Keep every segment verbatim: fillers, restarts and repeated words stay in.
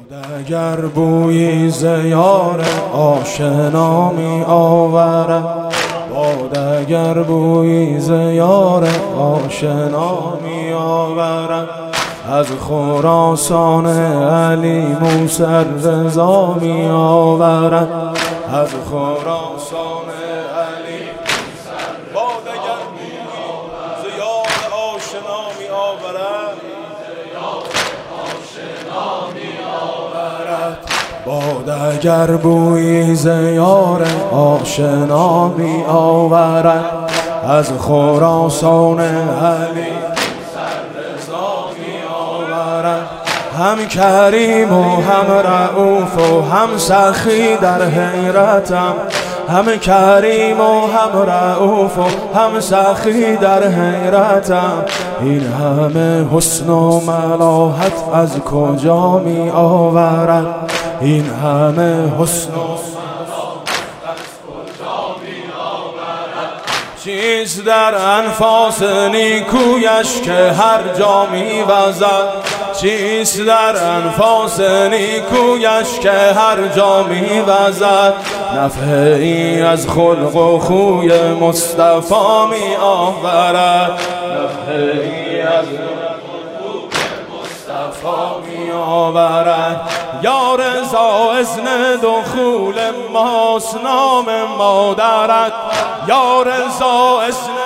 اگر بویی ز یار آشنا می آورد، باد اگر بویی ز یار آشنا می آورد، از خراسان علی موسی رضا می آورد، از خراسان علی باد اگر بویی ز یار آشنا می آورد، باد اگر بویی ز یار آشنا می آورد، از خراسان علی رضا می آورد. هم کریم و هم رؤوف و هم سخی در حیرتم، هم کریم و هم رؤوف و هم سخی در حیرتم. این همه حسن و ملاحت از کجا می آورد، این همه حسن و ملاحت از کجا می آورد. چیست در انفاس نیکویش که هر جا می وزد، چیست در انفاس نیکویش که هر جا می وزد. نفعی از خلق و خوی مصطفی می آورد، نفعی از می آورد. یا رضا اذن دخول ماست نام مادرت، یا رضا اذن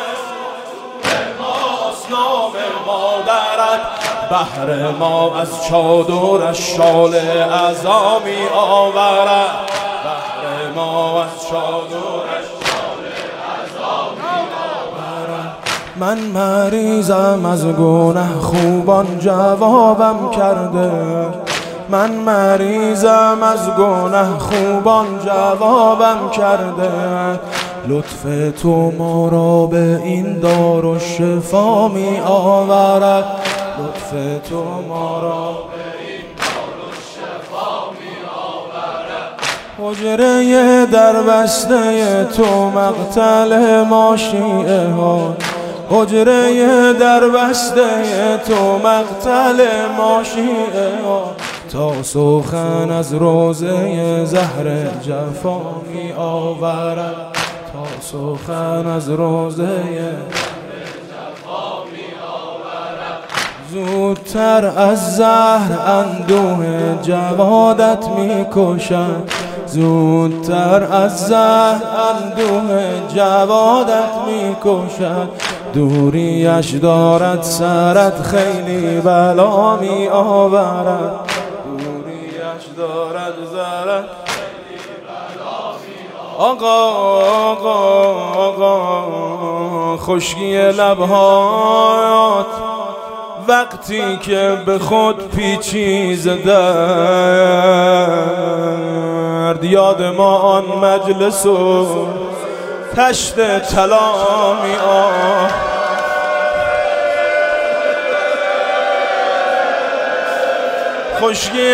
ماست نام مادرت. بهر ما از چادرش شال عزا می آورد، بهر ما از چادرش شال عزا می آورد. من مریضم از گناه خوبان جوابم کرده، من مریضم از گناه خوبان جوابم کرده. لطف تو ما را به این دار و شفا می آورد، لطف تو ما را به این دار و شفا می آورد. حجره در بسته تو مقتل ما شیعه ها، حجره در بسته تو مقتل ما شیعه ها. تا سخن از روضه زهر جفا می آورد، تا سخن از روضه جفا می آورد. زودتر از زهر اندوه جوادت می کشد، زودتر از زهر اندوه جوادت می کشد. دوریش دارد سرت خیلی بلا می آورد، دوریش دارد سرت خیلی بلا می آورد. آقا آقا آقا خشکی لبهات وقتی که به خود پیچی ز درد، یاد ما آن مجلس و تشت طلا می آورد. خشکی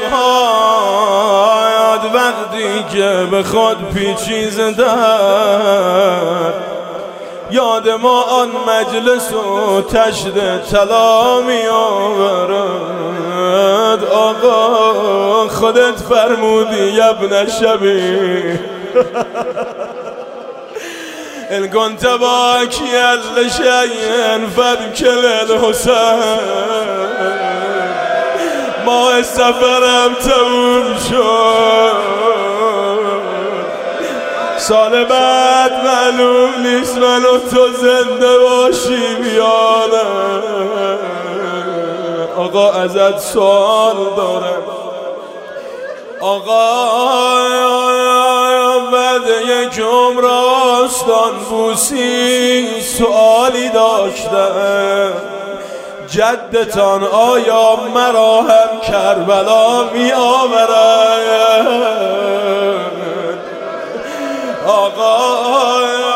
لبهات وقتی که به خود پیچی ز درد، یاد ما آن مجلس و تشت طلا می آورد. آقا خودت فرمودی ابن شبی ان كنت باكيا لشيء فابكل الحسين. ما سفرم تموم شد، سال بعد معلوم نیست من و تو زنده باشیم یا نه. آقا ازت سوال دارم، آقا بعد یک عمر آستان بوسی سوالی داشتم. جدتان آیا مرا هم کربلا می آورد؟ آقا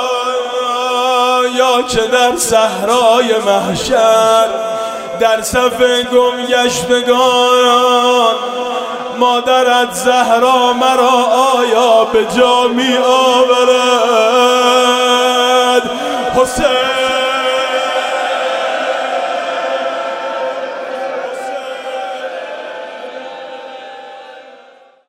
یا که در صحرای محشر در صف گمگشتگان مادرت زهرا مرا آیا به جا می آورد؟ حسین